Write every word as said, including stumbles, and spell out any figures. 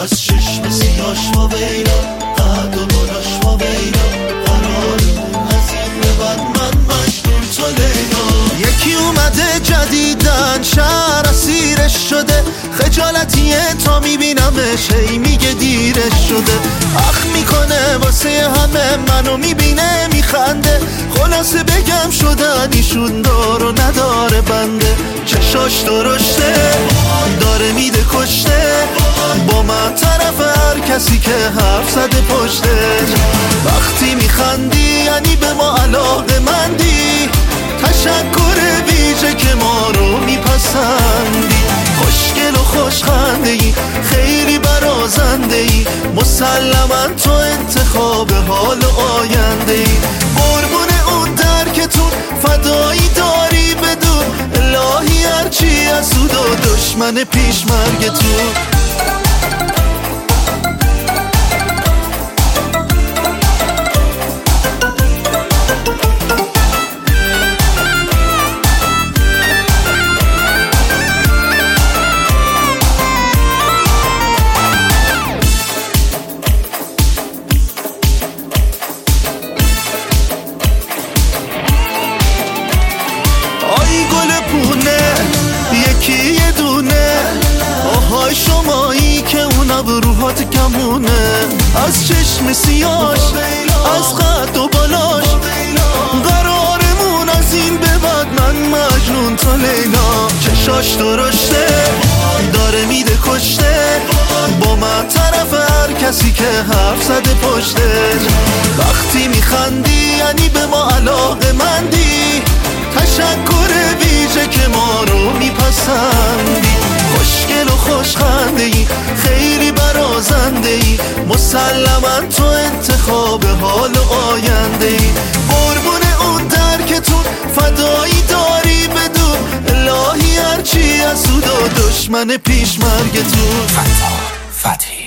از چشم سیاش و ویلا، قد و بلاش و ویلا، قرار از این به بعد من مجنون تو لیلا. یکی اومده جدیدن شهر اسیرش شده، خجالتیه تا میبینمش هی میگه دیرش شده. اخ میکنه واسه همه منو میبینه میخنده، خلاصه بگم شدن ایشون دار و نداره بنده. چشاش درشته داره میده کشته، با من طرف هر کسی که حرف زده پشته. وقتی میخندی یعنی به ما علاقه مندی، تشکر ویژه که ما رو میپسندی. خوشگل و خوشخنده ای، خیلی برازنده ای، مسلما تو انتخاب حال و آینده ای. قربون اون درکتون فدایی داری بدون، الهی هرچی از سود و دشمن پیش مرگتون. یکی یه دونه آهای شمایی که اون ابروهات کمونه، از چشم سیاش از قد و بالاش، قرارمون از این به بعد من مجنون تو لیلا. چشاش درشته داره میده کشته، با من طرف هر کسی که حرف زده پشته. وقتی میخندی یعنی به ما علاقه مندی، تشکر ویژه که ما رو میپسندی. خوشگل و خوشخنده ای، خیلی برازنده ای، مسلما تو انتخاب حال و آینده ای. قربون اون درکتون فدایی داری بدون، الهی هرچی از سود و دشمن پیش مرگتون. فتا فتحی